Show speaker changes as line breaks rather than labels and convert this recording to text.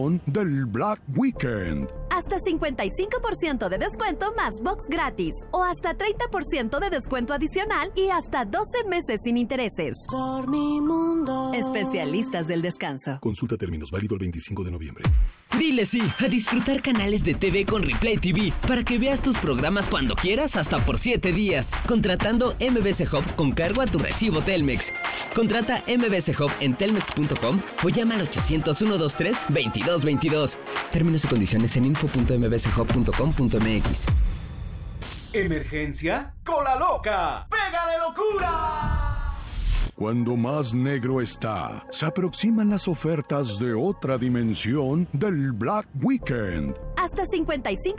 del Black Weekend.
Hasta 55% de descuento más box gratis. O hasta 30% de descuento adicional y hasta 12 meses sin intereses.
Dormimundo.
Especialistas del descanso.
Consulta términos, válido el 25 de noviembre.
Dile sí a disfrutar canales de TV con Replay TV para que veas tus programas cuando quieras hasta por 7 días. Contratando MBC Hub con cargo a tu recibo Telmex. Contrata MBC Hub en telmex.com o llama al 800-123-2222. Términos y condiciones en info.mbchub.com.mx.
¿Emergencia? ¡Con la loca! ¡Pégale locura!
Cuando más negro está, se aproximan las ofertas de otra dimensión del Black Weekend.
Hasta 55%